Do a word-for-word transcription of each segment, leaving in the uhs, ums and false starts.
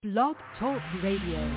Blog Talk Radio.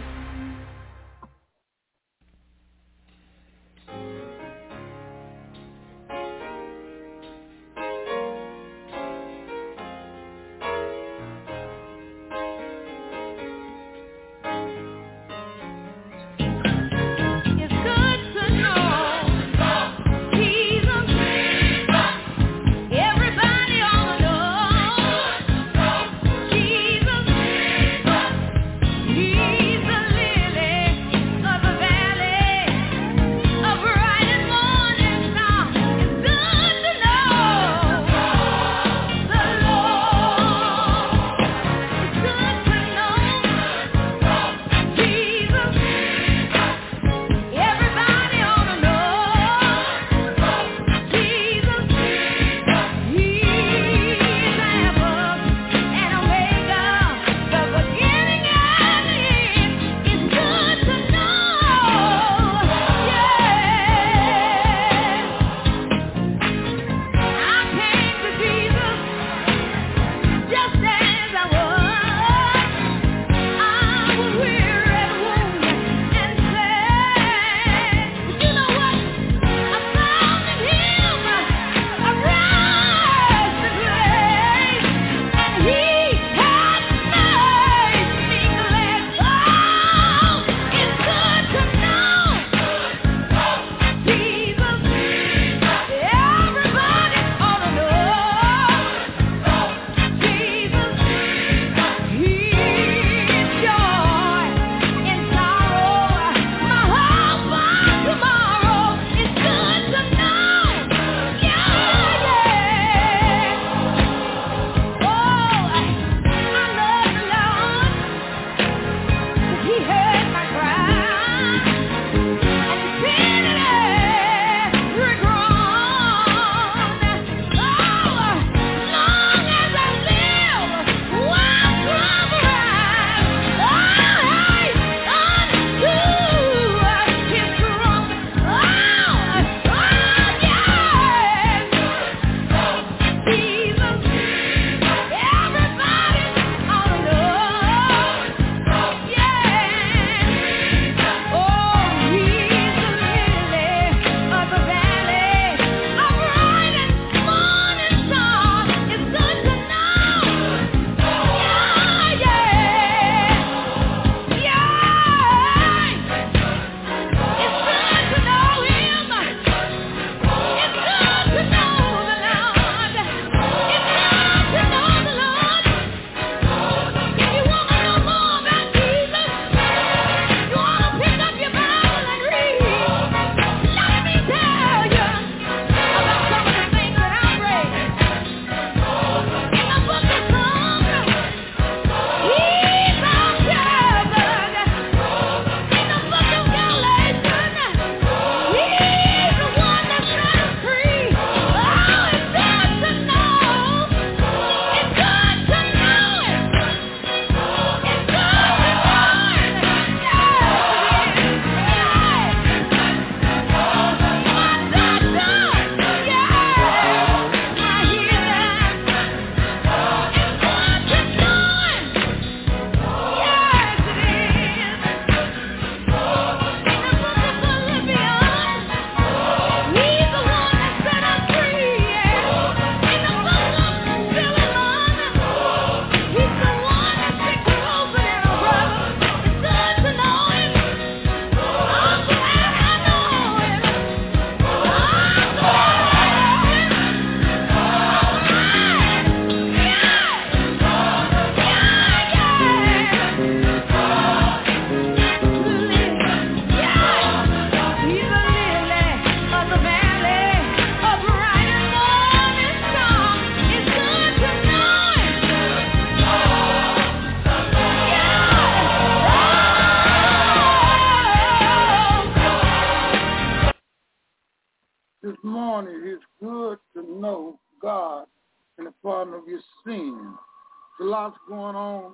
This morning, it's good to know God and the pardon of your sins. There's a lot going on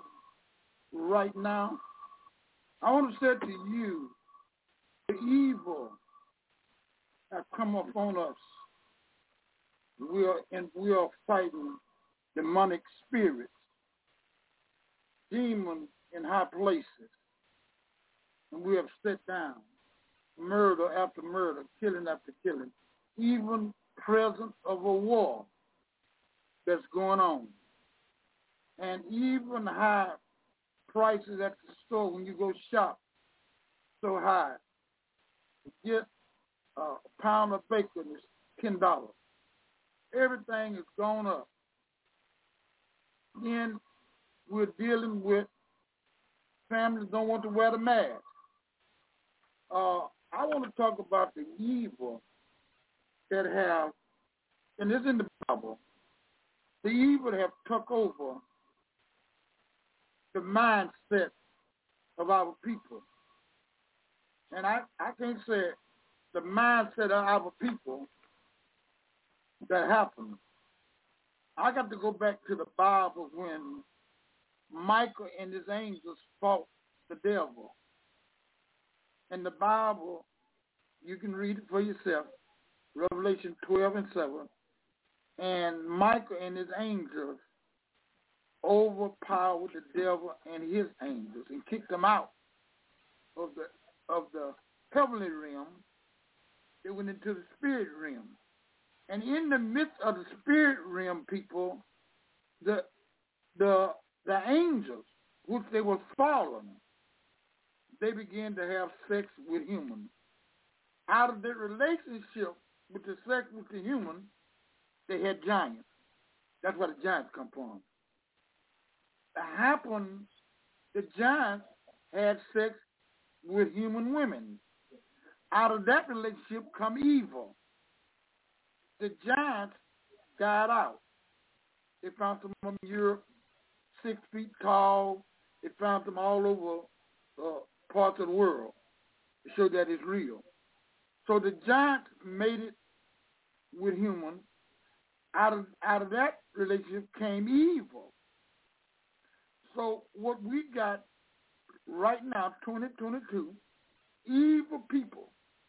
right now. I want to say to you, the evil that come upon us, we are and we are fighting demonic spirits, demons in high places. And we have set down murder after murder, killing after killing, even presence of a war that's going on. And even high prices at the store when you go shop, so high. To get a pound of bacon is ten dollars. Everything has gone up. Then we're dealing with families don't want to wear the mask. Uh, I want to talk about the evil that have, and this is in the Bible, the evil that have took over the mindset of our people. And I, I can't say the mindset of our people that happened. I got to go back to the Bible when Michael and his angels fought the devil. In the Bible, you can read it for yourself, Revelation twelve and seven. And Michael and his angels overpowered the devil and his angels and kicked them out of the of the heavenly realm. They went into the spirit realm. And in the midst of the spirit realm, people, the the the angels, which they were fallen, they began to have sex with humans. Out of their relationship with the sex with the human, they had giants. That's where the giants come from. It happened, the giants had sex with human women. Out of that relationship come evil. The giants died out. They found them in Europe, six feet tall. They found them all over uh, parts of the world to show that it's real. So the giants made it with humans. Out of out of that relationship came evil. So what we got right now, twenty twenty-two, evil people.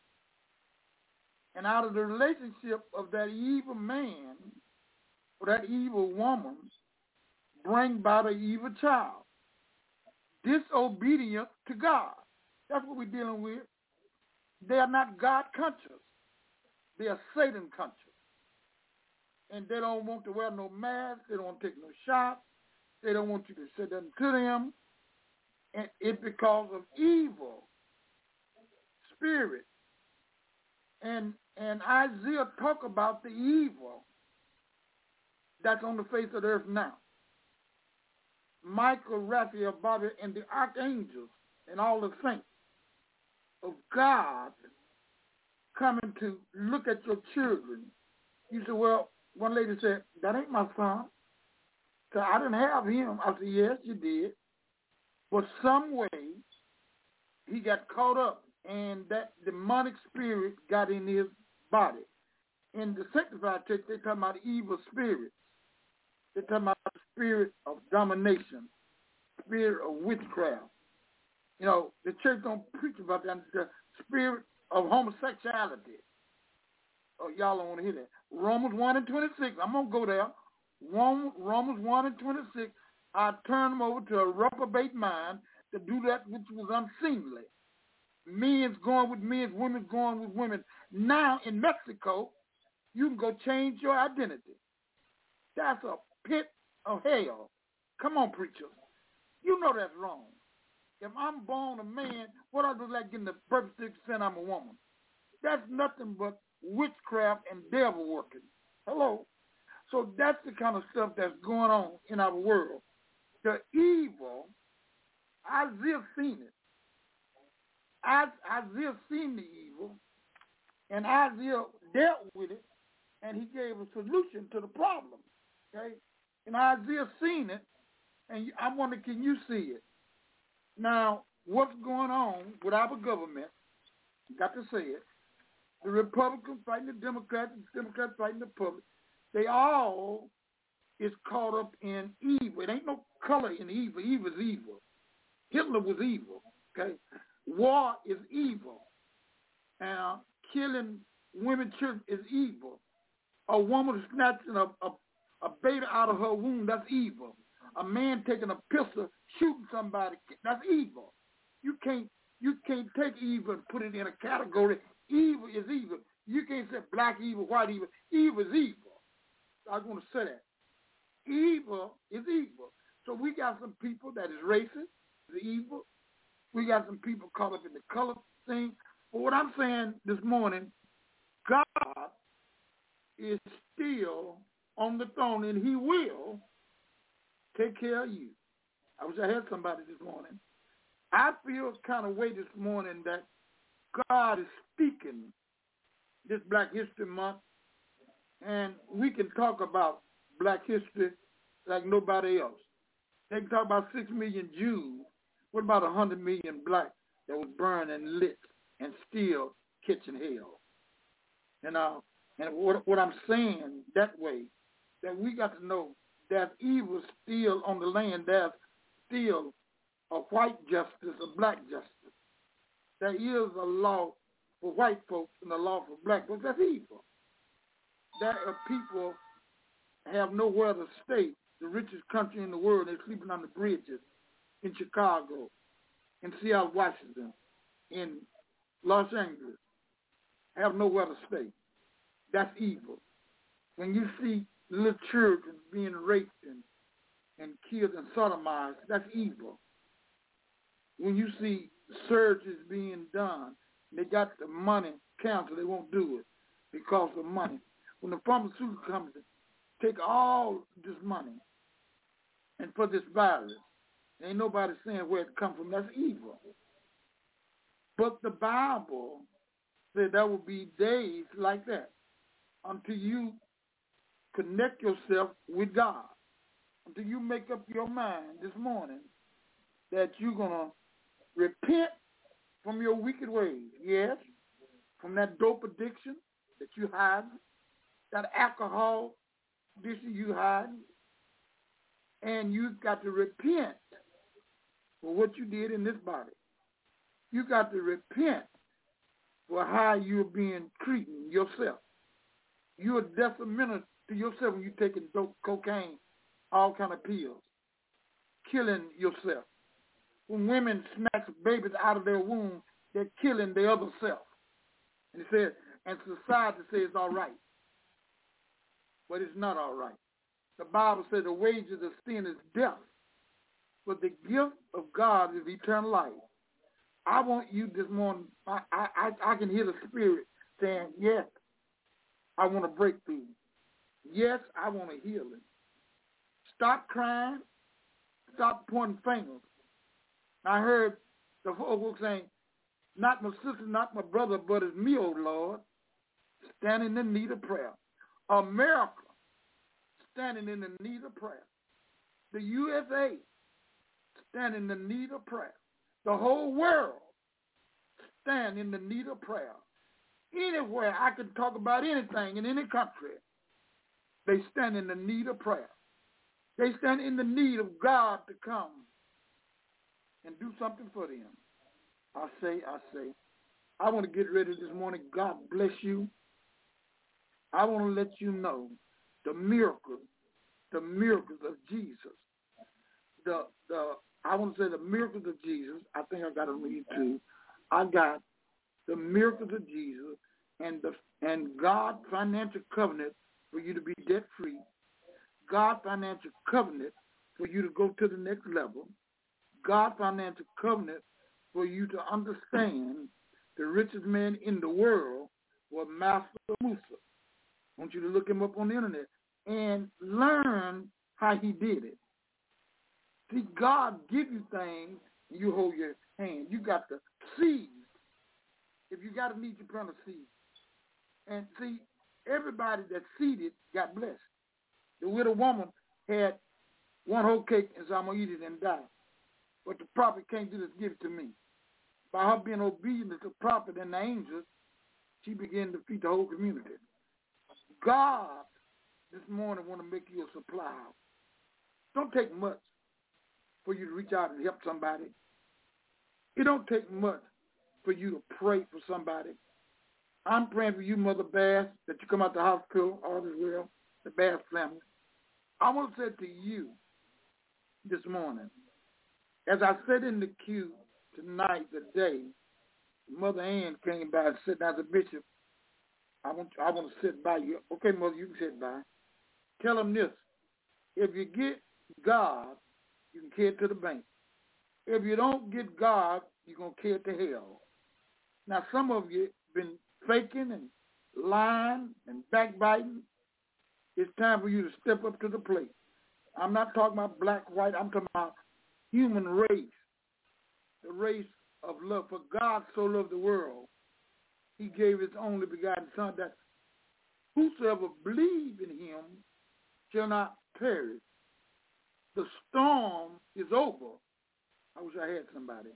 And out of the relationship of that evil man or that evil woman, bring about an evil child. Disobedient to God. That's what we're dealing with. They are not God conscious. They are Satan conscious. And they don't want to wear no mask. They don't want to take no shots. They don't want you to say nothing to them. And it's because of evil spirit. And and Isaiah talk about the evil that's on the face of the earth now. Michael, Raphael, Bobby, and the archangels and all the saints of God coming to look at your children. You say, well, one lady said, that ain't my son. So I didn't have him. I said, yes, you did. But some way he got caught up and that demonic spirit got in his body. In the sanctified church, they're talking about evil spirits. They're talking about the spirit of domination, spirit of witchcraft. You know, the church don't preach about that. The spirit of homosexuality. Oh, y'all don't want to hear that. Romans one and twenty-six. I'm going to go there. Romans one and twenty-six. I turn them over to a reprobate mind to do that which was unseemly. Men's going with men, women's going with women. Now in Mexico, you can go change your identity. That's a pit of hell. Come on, preachers. You know that's wrong. If I'm born a man, what I do like getting the birth certificate saying I'm a woman? That's nothing but witchcraft and devil working. Hello? So that's the kind of stuff that's going on in our world. The evil, Isaiah seen it. Isaiah seen the evil, and Isaiah dealt with it, and he gave a solution to the problem. Okay? And Isaiah seen it, and I wonder, can you see it? Now, what's going on with our government? Got to say it. The Republicans fighting the Democrats, the Democrats fighting the public. They all is caught up in evil. It ain't no color in evil. Evil is evil. Hitler was evil. Okay, war is evil. And uh, killing women, children is evil. A woman snatching a, a, a baby out of her womb, that's evil. A man taking a pistol, shooting somebody, that's evil. You can't you can't take evil and put it in a category. Evil is evil. You can't say black evil, white evil. Evil is evil. I want to say that. Evil is evil. So we got some people that is racist, is evil. We got some people caught up in the color thing. But what I'm saying this morning, God is still on the throne, and he will take care of you. I wish I had somebody this morning. I feel kind of way this morning that God is speaking this Black History Month, and we can talk about Black history like nobody else. They can talk about six million Jews. What about one hundred million blacks that was burned and lit and still catching hell? You know, and what, what I'm saying that way, that we got to know that evil still on the land. There's still a white justice, a black justice. There is a law for white folks and a law for black folks. That's evil. There are people have nowhere to stay. The richest country in the world, they're sleeping on the bridges in Chicago, in Seattle, Washington, in Los Angeles, have nowhere to stay. That's evil. When you see little children being raped and, and killed and sodomized, that's evil. When you see surgeries being done, they got the money, cancer, they won't do it because of money. When the pharmaceutical companies take all this money and for this virus, ain't nobody saying where it comes from. That's evil. But the Bible said there will be days like that until you connect yourself with God, until you make up your mind this morning that you're going to repent from your wicked ways. Yes, from that dope addiction that you hide, that alcohol addiction you hide, and you've got to repent for what you did in this body. You got to repent for how you're being treating yourself. You're detrimental to yourself when you're taking dope, cocaine, all kind of pills, killing yourself. When women snatch babies out of their womb, they're killing their other self. And it says, and society says it's all right. But it's not all right. The Bible says the wages of sin is death, but the gift of God is eternal life. I want you this morning, I, I, I can hear the Spirit saying, yes, I want a breakthrough. Yes, I want a healing. Stop crying. Stop pointing fingers. I heard the folks saying, not my sister, not my brother, but it's me, oh Lord, standing in need of prayer. America standing in the need of prayer. The U S A standing in the need of prayer. The whole world stand in the need of prayer. Anywhere I can talk about anything in any country, they stand in the need of prayer. They stand in the need of God to come and do something for them. I say, I say, I want to get ready this morning. God bless you. I want to let you know the miracles, the miracles of Jesus. The the I want to say the miracles of Jesus. I think I got to read too. I got the miracles of Jesus and the and God financial covenant for you to be debt free. God financial covenant for you to go to the next level. God financial covenant for you to understand the richest man in the world was Master Musa. I want you to look him up on the internet and learn how he did it. See, God give you things, and you hold your hand. You got the seed. If you got a need, you plant a seed. And see, everybody that seeded got blessed. The widow woman had one whole cake and said, I'm going to eat it and die. But the prophet can't do this, give it to me. By her being obedient to the prophet and the angels, she began to feed the whole community. God, this morning, want to make you a supply house. Don't take much for you to reach out and help somebody. It don't take much for you to pray for somebody. I'm praying for you, Mother Bass, that you come out the hospital, all is well, the Bass family. I want to say to you this morning, As I sat in the queue tonight, today, Mother Ann came by and said, now the bishop, I want I want to sit by you. Okay, Mother, you can sit by. Tell him this. If you get God, you can carry it to the bank. If you don't get God, you're going to carry it to hell. Now, some of you been faking and lying and backbiting. It's time for you to step up to the plate. I'm not talking about black, white. I'm talking about human race, the race of love. For God so loved the world, he gave his only begotten Son, that whosoever believes in him shall not perish. The storm is over. I wish I had somebody.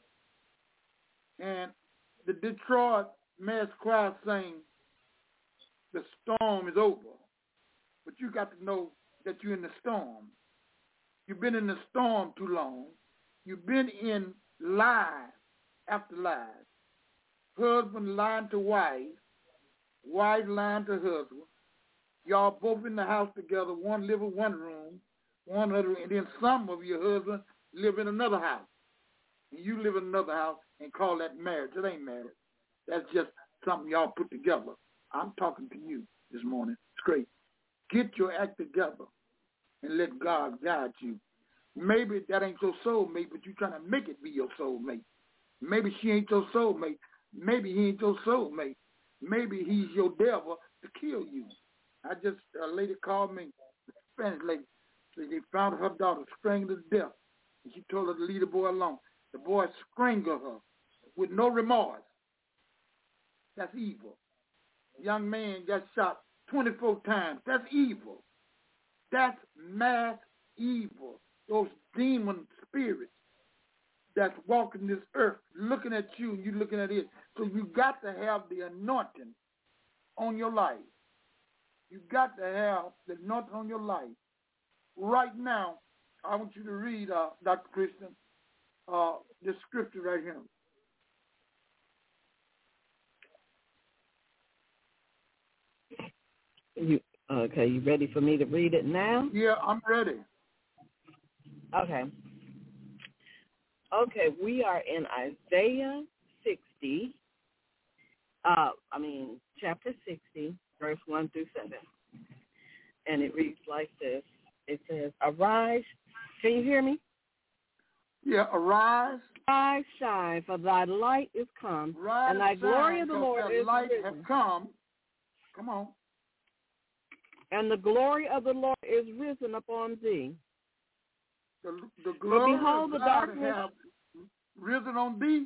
And the Detroit mass choir sang, the storm is over. But you got to know that you're in the storm. You've been in the storm too long. You've been in lie after lie. Husband lying to wife, wife lying to husband. Y'all both in the house together, one live in one room, one other, and then some of your husband live in another house. And you live in another house and call that marriage. It ain't marriage. That's just something y'all put together. I'm talking to you this morning. It's great. Get your act together and let God guide you. Maybe that ain't your soulmate, but you're trying to make it be your soulmate. Maybe she ain't your soulmate. Maybe he ain't your soulmate. Maybe he's your devil to kill you. I just, a lady called me, a Spanish lady, said they found her daughter strangled to death. And she told her to leave the boy alone. The boy strangled her with no remorse. That's evil. Young man got shot twenty-four times. That's evil. That's mass evil. Those demon spirits that's walking this earth, looking at you and you looking at it. So you got to have the anointing on your life. You got to have the anointing on your life. Right now, I want you to read, uh, Doctor Christian, uh, this scripture right here. You okay? You ready for me to read it now? Yeah, I'm ready. Okay. Okay, we are in Isaiah sixty. Uh, I mean, chapter sixty, verse one through seven, and it reads like this. It says, "Arise." Can you hear me? Yeah, arise. Arise, shine, for thy light is come, Rise and thy and glory shine, of the 'cause Lord that is light risen. has come. Come on. And the glory of the Lord is risen upon thee. The, the glory behold, of the God darkness have risen on thee.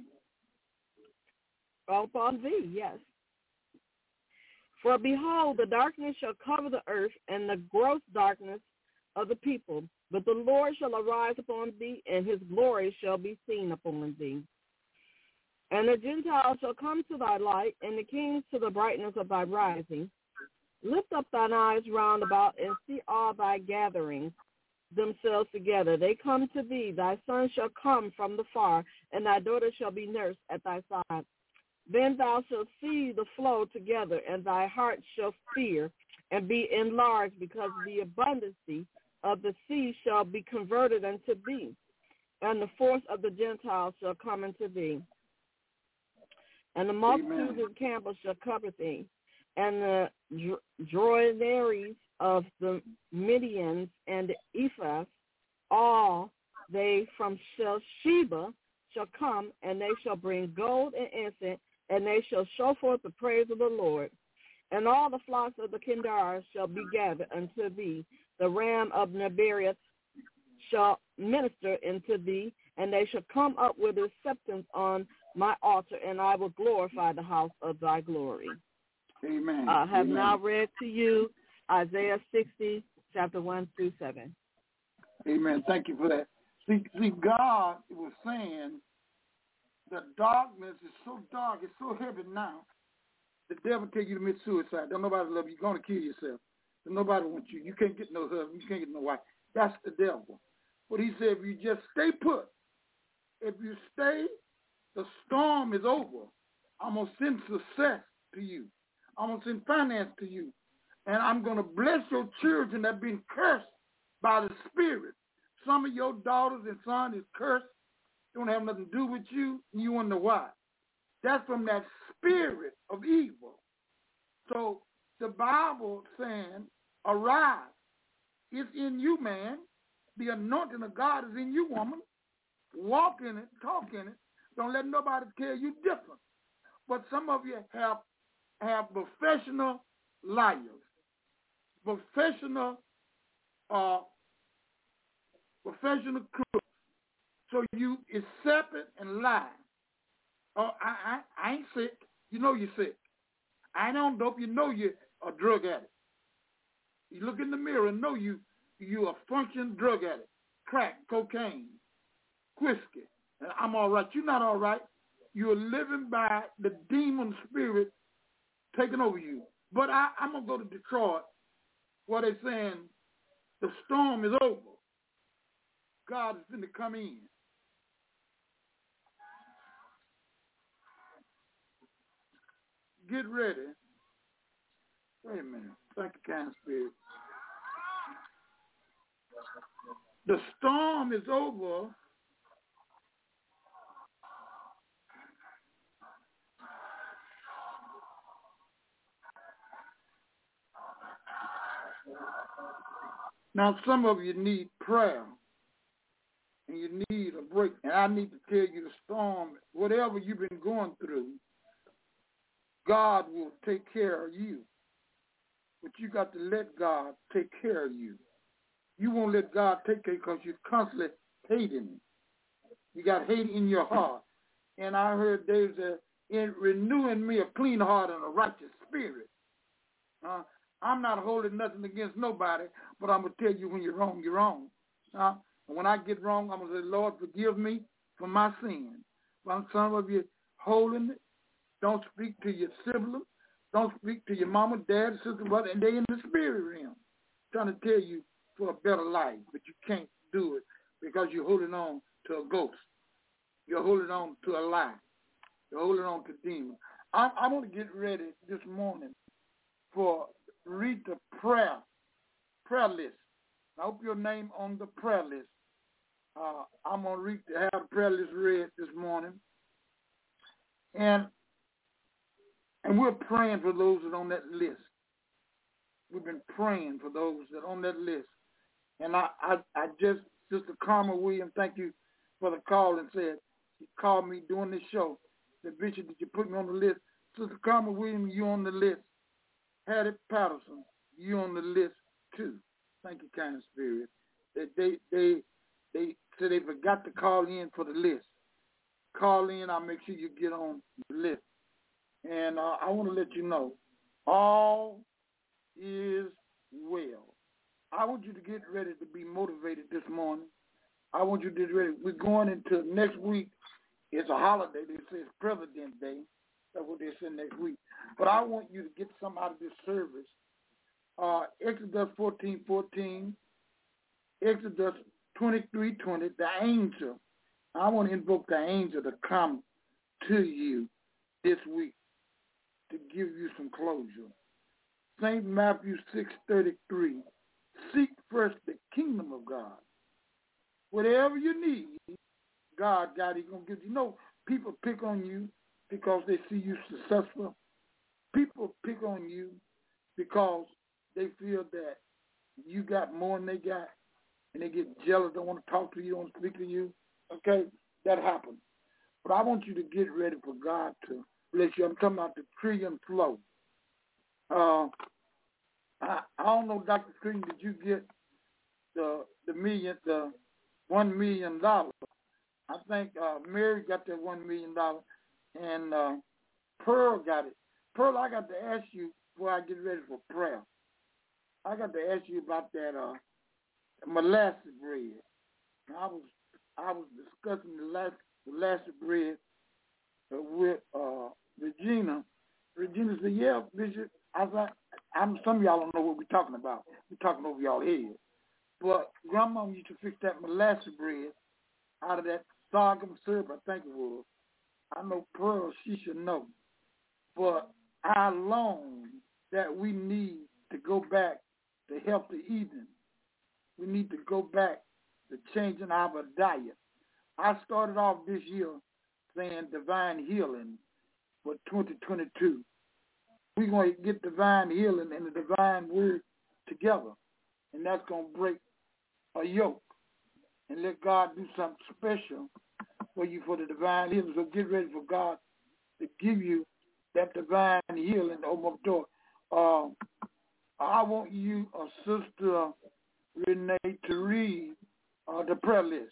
Upon thee, yes. For behold, the darkness shall cover the earth, and the gross darkness of the people. But the Lord shall arise upon thee, and his glory shall be seen upon thee. And the Gentiles shall come to thy light, and the kings to the brightness of thy rising. Lift up thine eyes round about, and see all thy gatherings themselves together. They come to thee. Thy son shall come from the far, and thy daughter shall be nursed at thy side. Then thou shalt see the flow together, and thy heart shall fear and be enlarged, because the abundancy of the sea shall be converted unto thee, and the force of the Gentiles shall come unto thee. And the multitude of the camels shall cover thee, and the droideries of the Midians and the Ephrath, all they from Sheba shall come, and they shall bring gold and incense, and they shall show forth the praise of the Lord. And all the flocks of the Kendar shall be gathered unto thee. The ram of Nebaioth shall minister unto thee, and they shall come up with acceptance on my altar, and I will glorify the house of thy glory. Amen. I have Amen. now read to you Isaiah sixty, chapter one through seven. Amen. Thank you for that. See, see, God was saying the darkness is so dark, it's so heavy now. The devil tell you to commit suicide. Don't nobody love you. You're going to kill yourself. Don't nobody want you. You can't get no husband. You can't get no wife. That's the devil. But he said, if you just stay put, if you stay, the storm is over. I'm going to send success to you. I'm going to send finance to you. And I'm going to bless your children that have been cursed by the Spirit. Some of your daughters and sons is cursed don't have nothing to do with you, and you wonder why. That's from that spirit of evil. So the Bible saying, arise. It's in you, man. The anointing of God is in you, woman. Walk in it, talk in it. Don't let nobody tell you different. But some of you have have professional liars, professional, uh, professional crooks. So you accept it and lie. Oh, I, I, I ain't sick. You know you're sick. I ain't on dope. You know you're a drug addict. You look in the mirror and know you you a functioning drug addict. Crack, cocaine, whiskey. And I'm all right. You're not all right. You're living by the demon spirit taking over you. But I, I'm going to go to Detroit where they're saying the storm is over. God is going to come in. Get ready. Wait a minute. Thank you, kind spirit. The storm is over. Now, some of you need prayer, and you need a break. And I need to tell you the storm, whatever you've been going through, God will take care of you. But you got to let God take care of you. You won't let God take care because you're constantly hating. You got hate in your heart. And I heard there's a, in renewing me a clean heart and a righteous spirit. Uh, I'm not holding nothing against nobody, but I'm going to tell you when you're wrong, you're wrong. Uh, and when I get wrong, I'm going to say, Lord, forgive me for my sin. Well, some of you holding it. Don't speak to your siblings. Don't speak to your mama, dad, sister, brother, and they in the spirit realm trying to tell you for a better life, but you can't do it because you're holding on to a ghost. You're holding on to a lie. You're holding on to demons. I'm, I'm going to get ready this morning for read the prayer, prayer list. I hope your name on the prayer list. Uh, I'm going to read, have the prayer list read this morning. And And we're praying for those that are on that list. We've been praying for those that are on that list. And I, I, I just, Sister Karma Williams, thank you for the call and said, she called me during this show. The Bishop, did you put me on the list? Sister Karma Williams, you on the list. Hattie Patterson, you on the list too. Thank you, kind spirit. They, they, they, they said they forgot to call in for the list. Call in, I'll make sure you get on the list. And uh, I want to let you know, all is well. I want you to get ready to be motivated this morning. I want you to get ready. We're going into next week. It's a holiday. They say it's President's Day. That's what they say next week. But I want you to get something out of this service. Uh, Exodus fourteen fourteen, Exodus twenty-three twenty, the angel. I want to invoke the angel to come to you this week to give you some closure. Saint Matthew six thirty-three, seek first the kingdom of God. Whatever you need, God got it. He's going to give you. You know, people pick on you because they see you successful. People pick on you because they feel that you got more than they got, and they get jealous, don't want to talk to you, don't want to speak to you. Okay? That happens. But I want you to get ready for God to bless you. I'm talking about the trillion flow. Uh, I, I don't know, Doctor Green, did you get the the million, the one million dollars? I think uh, Mary got that one million dollars, and uh, Pearl got it. Pearl, I got to ask you before I get ready for prayer. I got to ask you about that uh, molasses bread. I was I was discussing the last molasses bread with uh, Regina. Regina said, "Yeah, Bishop." I was like, I'm, some of y'all don't know what we're talking about. We're talking over y'all head. But Grandma used to fix that molasses bread out of that sorghum syrup, I think it was. I know Pearl, she should know. But how long that we need to go back to healthy eating. We need to go back to changing our diet. I started off this year saying divine healing for twenty twenty-two. We're going to get divine healing and the divine word together, and that's going to break a yoke and let God do something special for you for the divine healing. So get ready for God to give you that divine healing. Open up the door. Uh, I want you, uh, Sister Renee, to read uh, the prayer list.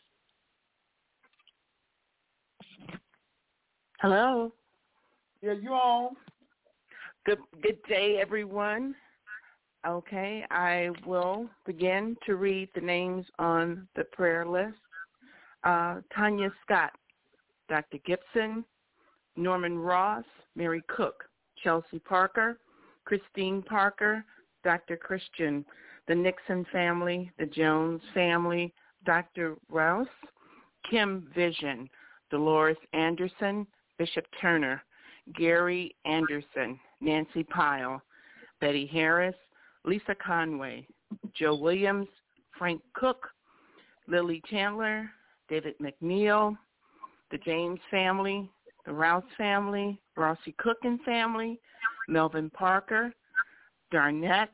Hello. Yeah, you on? Good good day, everyone. Okay, I will begin to read the names on the prayer list. Uh, Tanya Scott, Doctor Gibson, Norman Ross, Mary Cook, Chelsea Parker, Christine Parker, Doctor Christian, the Nixon family, the Jones family, Doctor Rouse, Kim Vision, Dolores Anderson, Bishop Turner, Gary Anderson, Nancy Pyle, Betty Harris, Lisa Conway, Joe Williams, Frank Cook, Lily Chandler, David McNeil, the James family, the Rouse family, Rossi Cook and family, Melvin Parker, Darnett,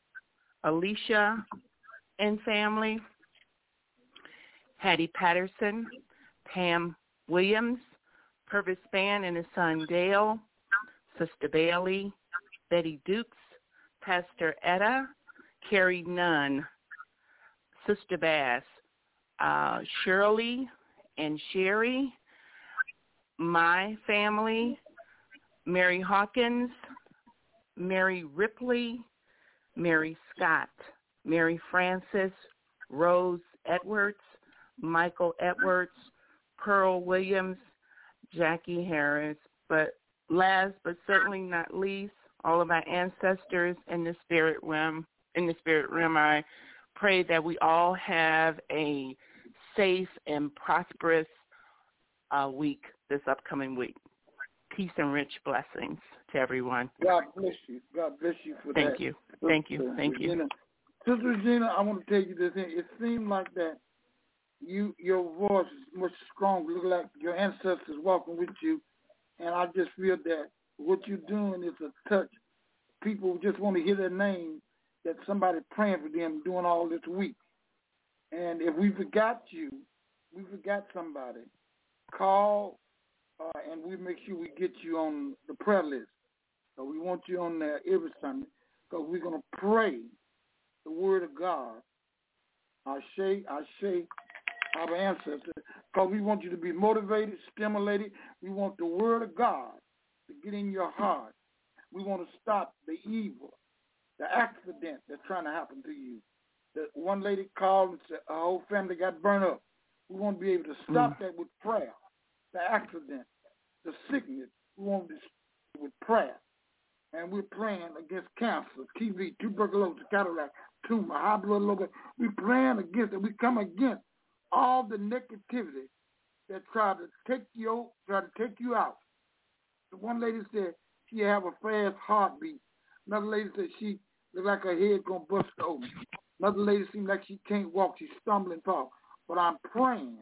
Alicia and family, Hattie Patterson, Pam Williams, Purvis Spann and his son Dale, Sister Bailey, Betty Dukes, Pastor Etta, Carrie Nunn, Sister Bass, uh, Shirley and Sherry, my family, Mary Hawkins, Mary Ripley, Mary Scott, Mary Francis, Rose Edwards, Michael Edwards, Pearl Williams, Jackie Harris, but last but certainly not least, all of our ancestors in the spirit realm. In the spirit realm, I pray that we all have a safe and prosperous uh, week this upcoming week. Peace and rich blessings to everyone. God bless you. God bless you for Thank that. you. Thank you. Thank you. Regina. Sister Regina, I want to tell you this thing. It seemed like that you your voice is much stronger. Look like your ancestors walking with you, and I just feel that what you're doing is a touch. People just want to hear their name, that somebody praying for them doing all this week. And if we forgot you, we forgot somebody, call uh, and we make sure we get you on the prayer list. So we want you on there every Sunday because we're going to pray the word of God. Ashe, Ashe, our ancestors, because we want you to be motivated, stimulated. We want the word of God to get in your heart. We want to stop the evil, the accident that's trying to happen to you. The one lady called and said her whole family got burned up. We want to be able to stop mm. that with prayer. The accident, the sickness, we want to stop with prayer. And we're praying against cancer, T B, tuberculosis, cataract, tumor, high blood level. We're praying against it. We come against all the negativity that try to take you, try to take you out. The one lady said she have a fast heartbeat. Another lady said she looked like her head gonna bust open. Another lady seemed like she can't walk. She's stumbling tall. But I'm praying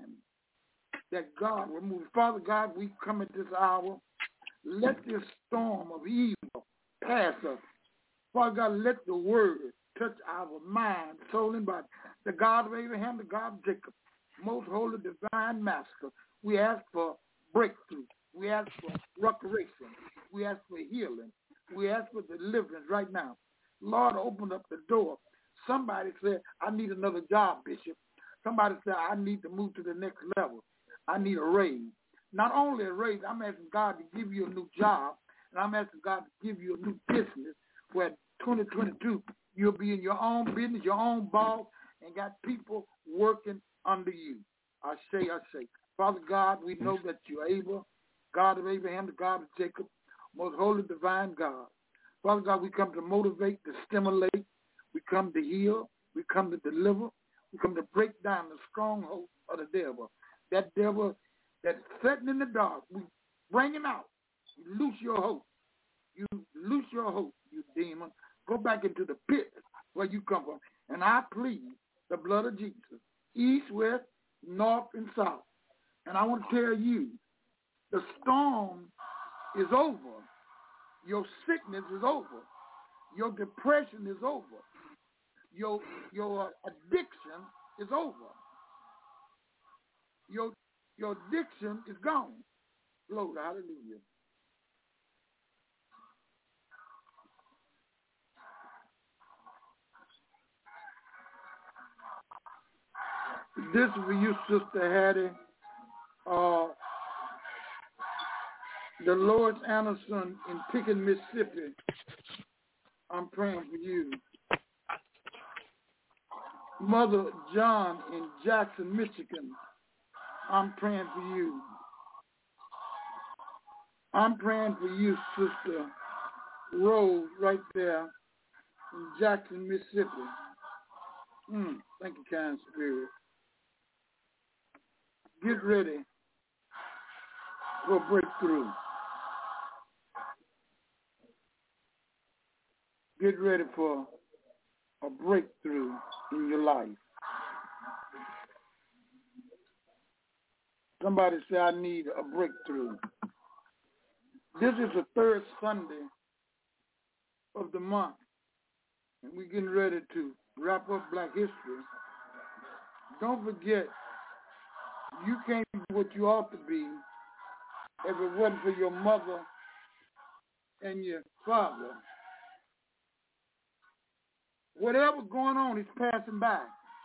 that God will move. Father God, we come at this hour. Let this storm of evil pass us. Father God, let the word touch our mind, soul, and body. The God of Abraham, the God of Jacob, most holy divine master, we ask for breakthrough. We ask for restoration. We ask for healing. We ask for deliverance right now. Lord, open up the door. Somebody said, I need another job, Bishop. Somebody said, I need to move to the next level. I need a raise. Not only a raise, I'm asking God to give you a new job, and I'm asking God to give you a new business where twenty twenty-two you'll be in your own business, your own boss, and got people working under you. I say, I say. Father God, we know that you're able. God of Abraham, the God of Jacob, most holy divine God. Father God, we come to motivate, to stimulate. We come to heal. We come to deliver. We come to break down the stronghold of the devil. That devil that's sitting in the dark, we bring him out. You loose your hope. You loose your hope, you demon. Go back into the pit where you come from. And I plead the blood of Jesus, east, west, north, and south. And I want to tell you, the storm is over. Your sickness is over. Your depression is over. Your, your addiction is over. Your, your addiction is gone. Glory, hallelujah. This is for you, Sister Hattie. Uh, the Lord Anderson in Pickens, Mississippi. I'm praying for you. Mother John in Jackson, Michigan. I'm praying for you. I'm praying for you, Sister Rose, right there in Jackson, Mississippi. Mm, thank you, kind spirit. Get ready for a breakthrough. Get ready for a breakthrough in your life. Somebody say, I need a breakthrough. This is the third Sunday of the month, and we're getting ready to wrap up Black History. Don't forget, you can't be what you ought to be if it wasn't for your mother and your father. Whatever's going on is passing by.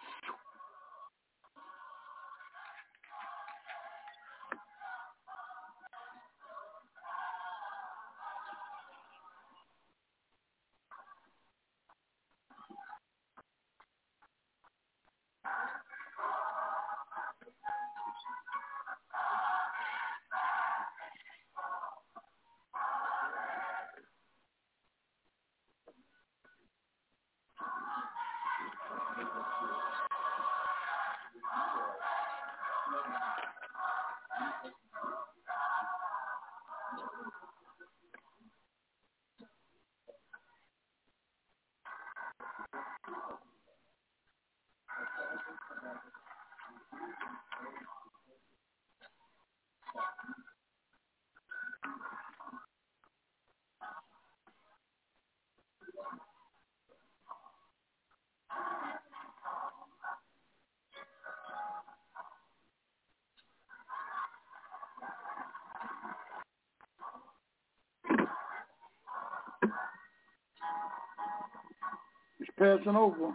It's passing over.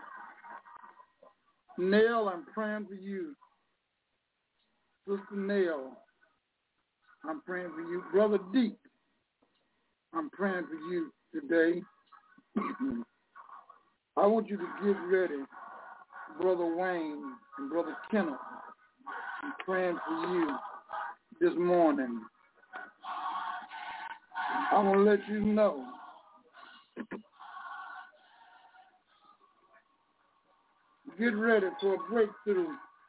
Nell, I'm praying for you. Sister Nell, I'm praying for you. Brother Deep, I'm praying for you today. I want you to get ready, Brother Wayne and Brother Kenneth. I'm praying for you this morning. I want to let you know get ready for a breakthrough.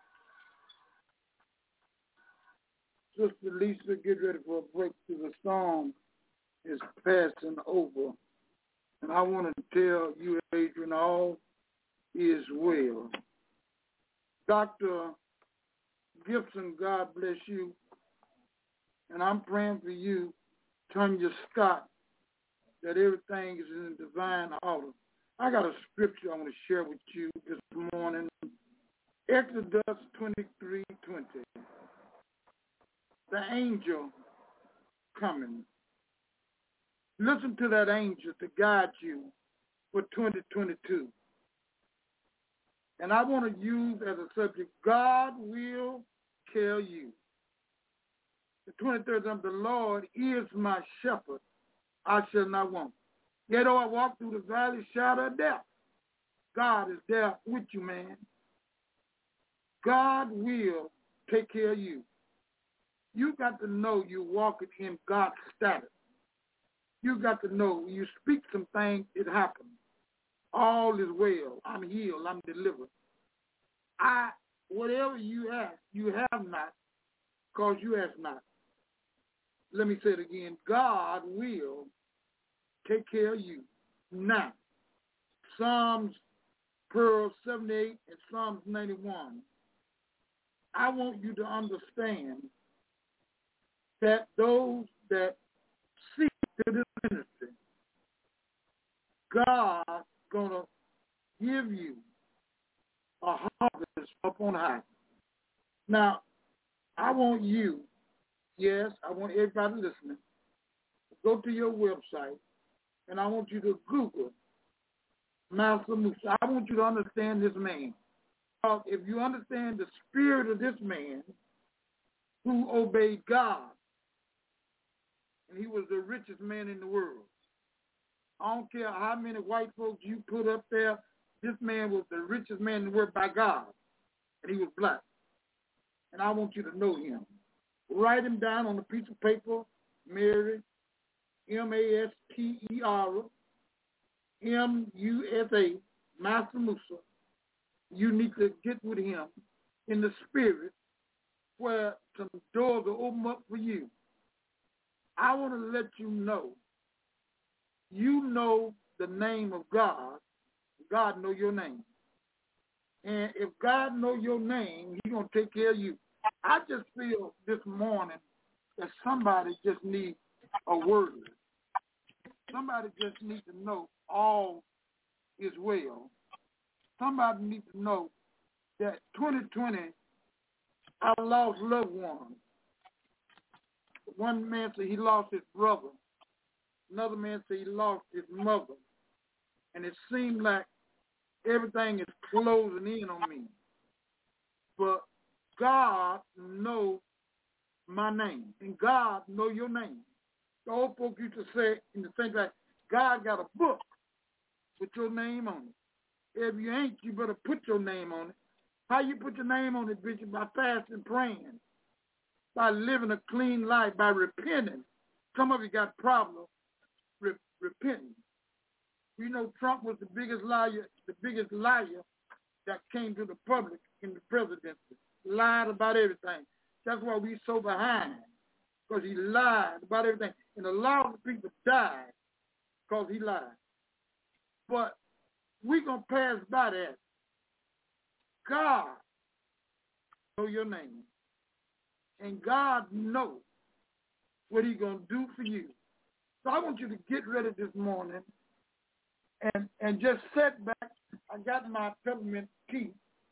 Sister Lisa, get ready for a breakthrough. The storm is passing over. And I want to tell you, Adrian, all is well. Doctor Gibson, God bless you. And I'm praying for you, Tanya Scott, that everything is in divine order. I got a scripture I want to share with you this morning. Exodus twenty-three twenty. The angel coming. Listen to that angel to guide you for twenty twenty-two. And I want to use as a subject, God will tell you. The twenty-third of the Lord is my shepherd. I shall not want. Yet though I walk through the valley shadow of death, God is there with you, man. God will take care of you. You got to know you're walking in God's status. You got to know when you speak some things, it happens. All is well. I'm healed. I'm delivered. I, whatever you ask, you have not, because you ask not. Let me say it again. God will take care of you now. Psalms, Pearl seventy-eight and Psalms ninety-one. I want you to understand that those that seek to this ministry, God's going to give you a harvest up on high. Now, I want you, yes, I want everybody listening, to go to your website, and I want you to Google Master Musa. I want you to understand this man. Uh, if you understand the spirit of this man who obeyed God, and he was the richest man in the world. I don't care how many white folks you put up there, this man was the richest man in the world by God, and he was black. And I want you to know him. Write him down on a piece of paper, Mary, M A S T E R, M U S A, Master Musa. You need to get with him in the spirit where some doors will open up for you. I want to let you know, you know the name of God. God know your name. And if God know your name, he's going to take care of you. I just feel this morning that somebody just needs a word. Somebody just needs to know all is well. Somebody needs to know that twenty twenty, I lost loved ones. One man said he lost his brother. Another man said he lost his mother. And it seemed like everything is closing in on me. But God knows my name. And God knows your name. The old folks used to say in the same way, God got a book with your name on it. If you ain't, you better put your name on it. How you put your name on it, Bishop? By fasting and praying. By living a clean life, by repenting. Some of you got problems re- repenting. You know, Trump was the biggest liar, the biggest liar that came to the public in the presidency. Lied about everything. That's why we so behind, because he lied about everything. And a lot of people died because he lied. But we're going to pass by that. God know your name. And God knows what he's going to do for you. So I want you to get ready this morning and, and just sit back. I got my peppermint tea.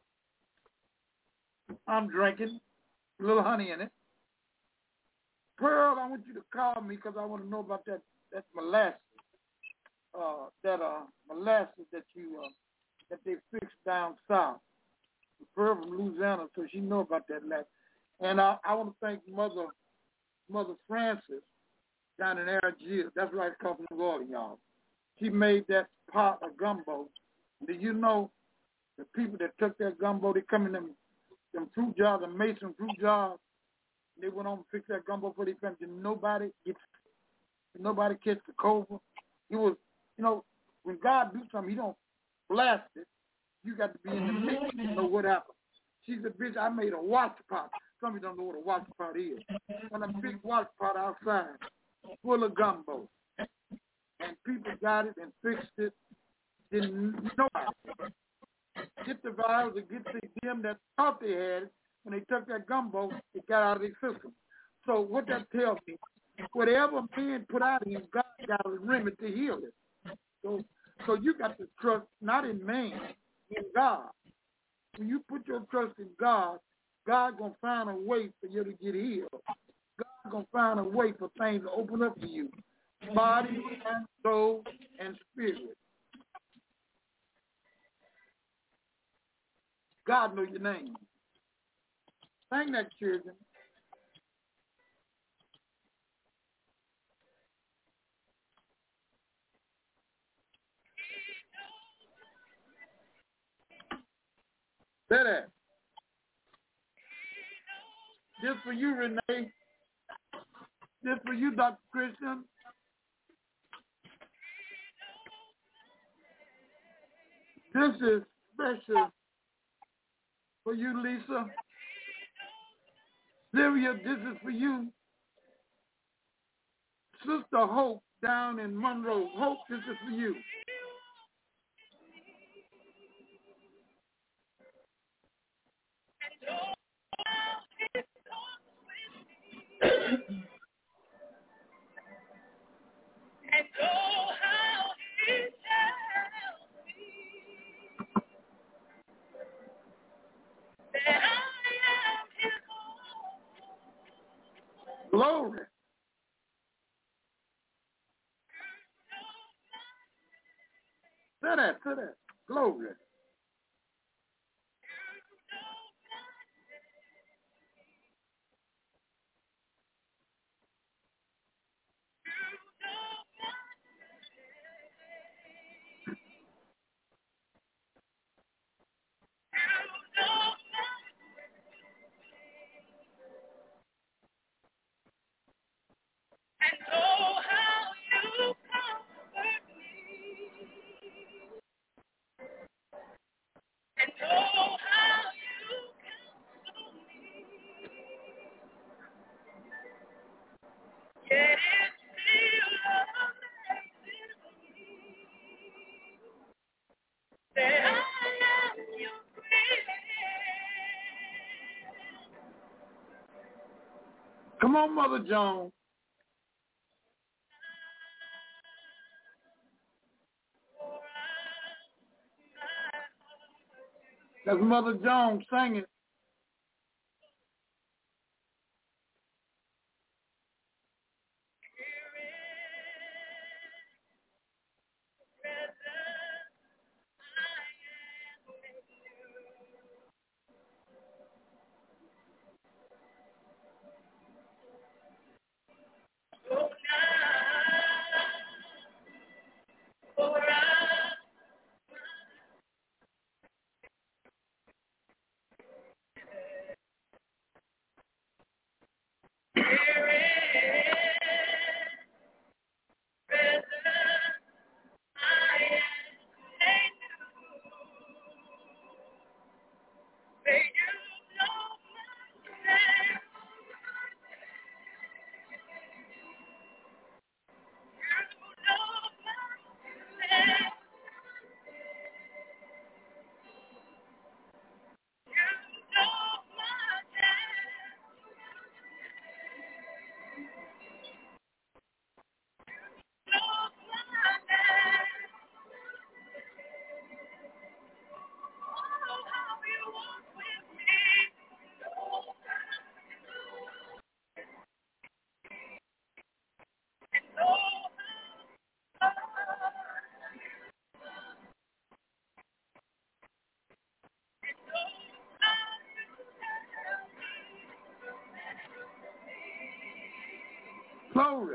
I'm drinking, a little honey in it. Pearl, I want you to call me because I want to know about that, that molasses, uh, that uh, molasses that you uh, that they fixed down south. Pearl from Louisiana, so she know about that molasses. And I, I want to thank Mother Mother Francis down in Algiers. That's right across from New Orleans, y'all. She made that pot of gumbo. Did you know the people that took that gumbo, they come in them, them fruit jars, them mason fruit jars, they went on to fix that gumbo for their family. Nobody gets, nobody catch the cobra. It was, you know, when God do something, he don't blast it. You got to be in the mix to know what happened. She said, bitch, I made a wash pot. Some of you don't know what a wash pot is. And a big wash pot outside full of gumbo. And people got it and fixed it. Didn't nobody get the virus or get the them that thought they had it. When they took that gumbo, it got out of their system. So what that tells me, whatever man put out in him, God got a remedy to heal it. So, so you got to trust not in man, in God. When you put your trust in God, God gonna find a way for you to get healed. God gonna find a way for things to open up for you, body and soul and spirit. God knows your name. Sing that, children. Say that. This for you, Renee. This for you, Doctor Christian. This is special for you, Lisa. Sylvia, this is for you. Sister Hope down in Monroe. Hope, this is for you. Glory. Say that, say that. Glory. Come on, Mother Jones. That's Mother Jones singing. Glory.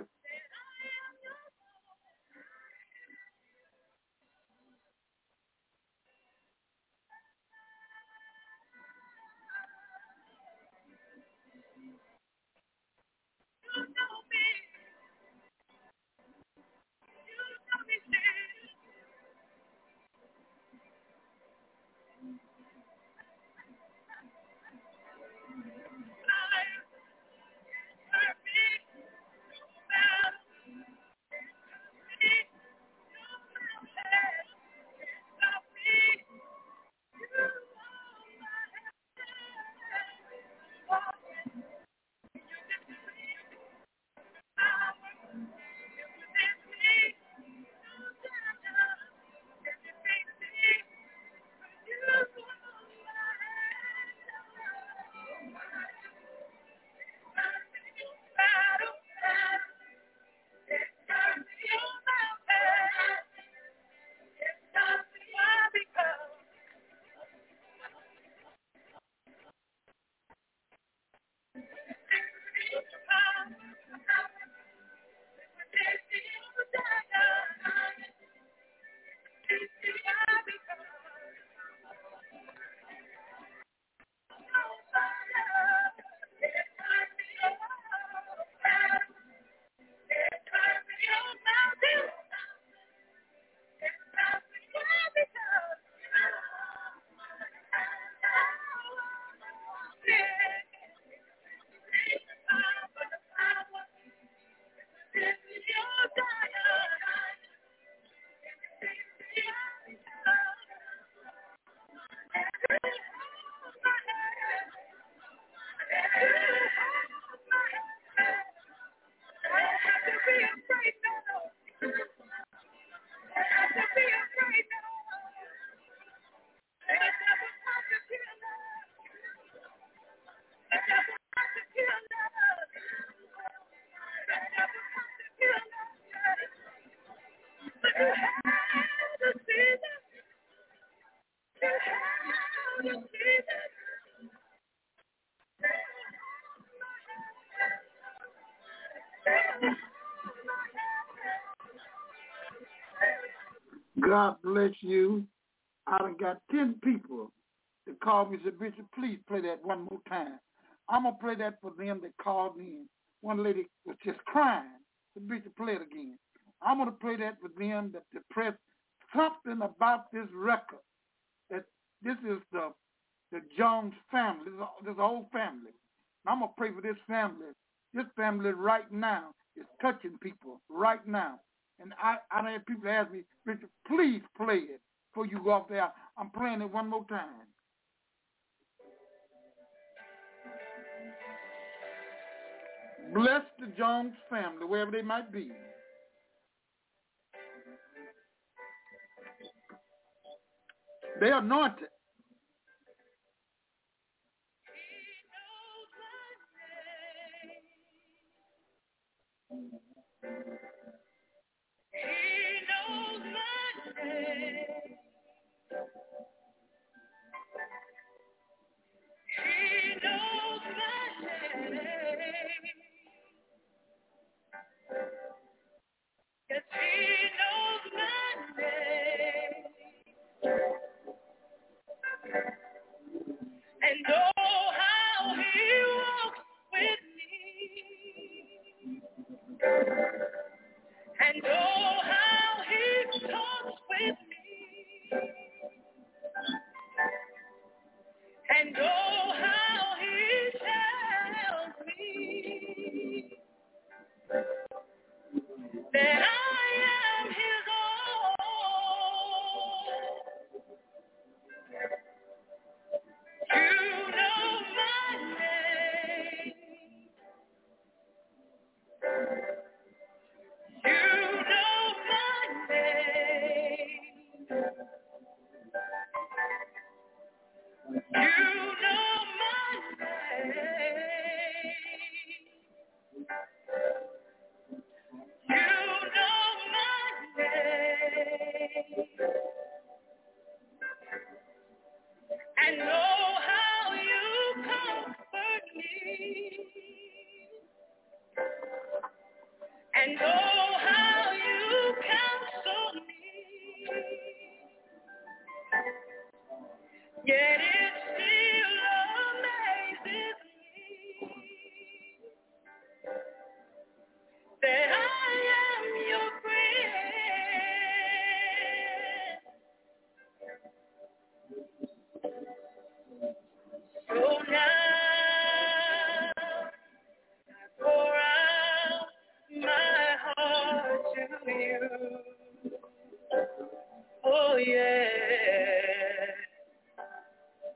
God bless you. I done got ten people that called me and said, Bishop, please play that one more time. I'm going to play that for them that called in. One lady was just crying. The Bishop, play it again. I'm going to play that for them that depressed something about this record. That this is the the Jones family. This is a, this is a whole family. I'm going to pray for this family. This family right now is touching people right now. And I, I don't have people ask me, Bishop, please play it before you go off there. I'm playing it one more time. Bless the Jones family, wherever they might be. They're anointed. He knows my name. He knows my name. Yes, he knows my name. And oh, how he walks with me. And oh, how he talks with me. And oh, how he tells me that I am his own. You know my name. You know my name. You know my name. You know my name. And know how you comfort me. And oh, how you counsel me. Yet it still amazes me that I am your friend. So now I pour out my heart to you. Oh yeah.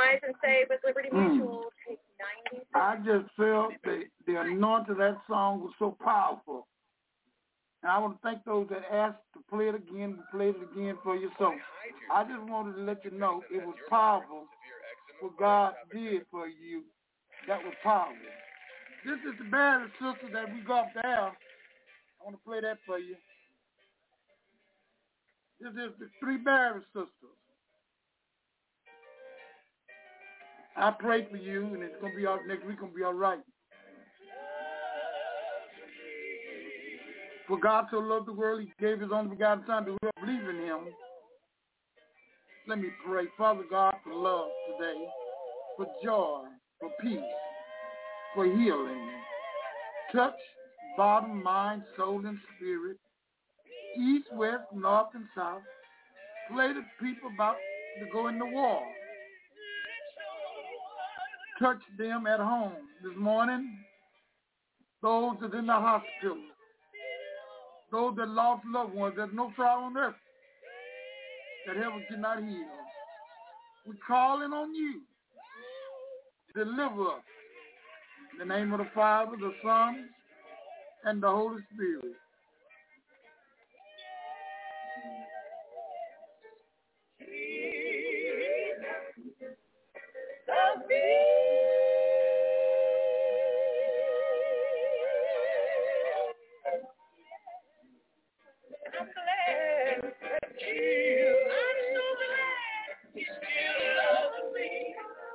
rise and say with Liberty Mutual, Mm. take ninety. I just felt the, the anointing of that song was so powerful. And I want to thank those that asked to play it again and played it again for you. So I just wanted to let you know it was powerful what God did for you. That was powerful. This is the Barry sister that we got there. I want to play that for you. This is the three Barry sisters. I pray for you, and it's going to be all next week. Going to be all right. For God so loved the world, He gave His only begotten Son to whoever believe in Him. Let me pray, Father God, for love today, for joy, for peace, for healing. Touch body, mind, soul, and spirit, east, west, north, and south. Pray the people about to go into war. Touch them at home this morning, those that are in the hospital, those that lost loved ones. There's no trial on earth that heaven cannot heal. We're calling on you. Deliver us. In the name of the Father, the Son, and the Holy Spirit. I'm glad that you, I'm so glad you still love me.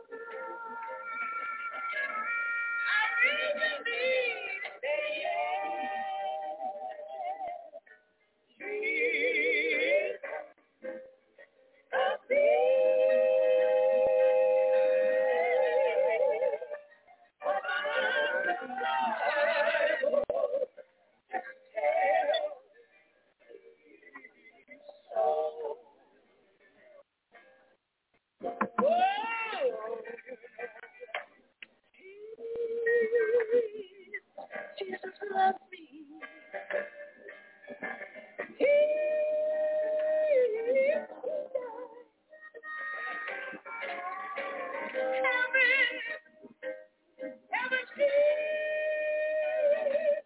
I really believe that yes, Jesus, I Jesus loves me. He Heaven, heaven, Jesus.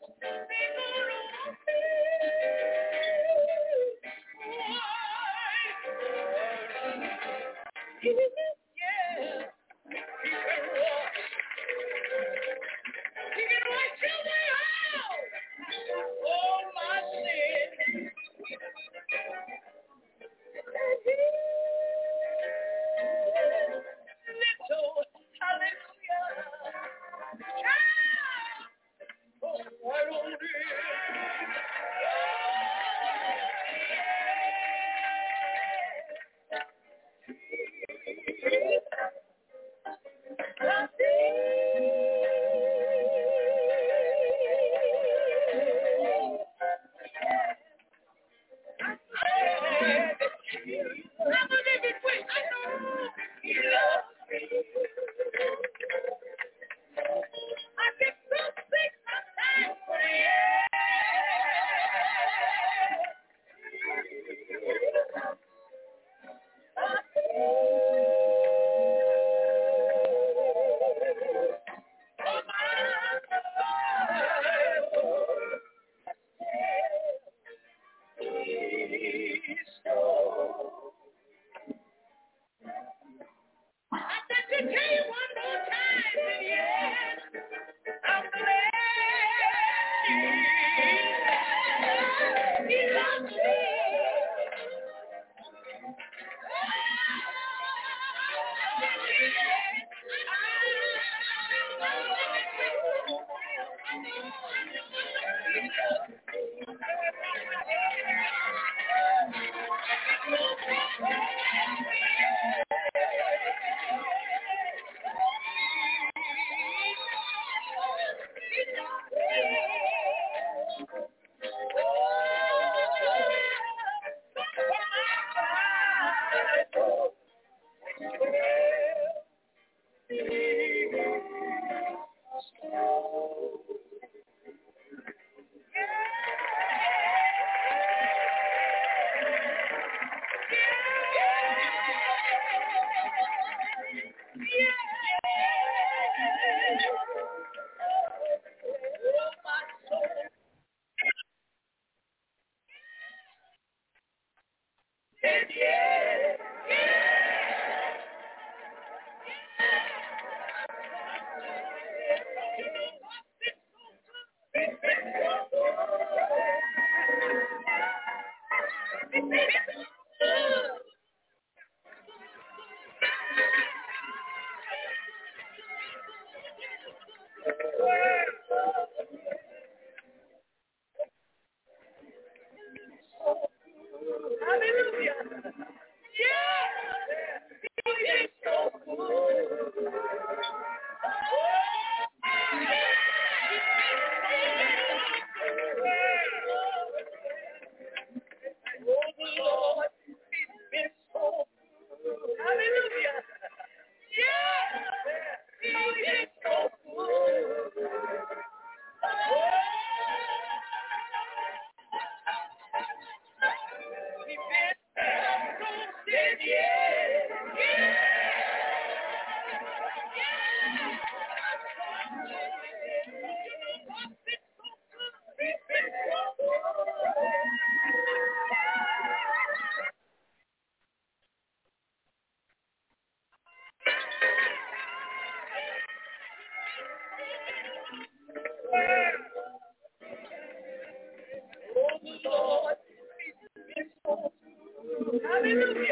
Hallelujah.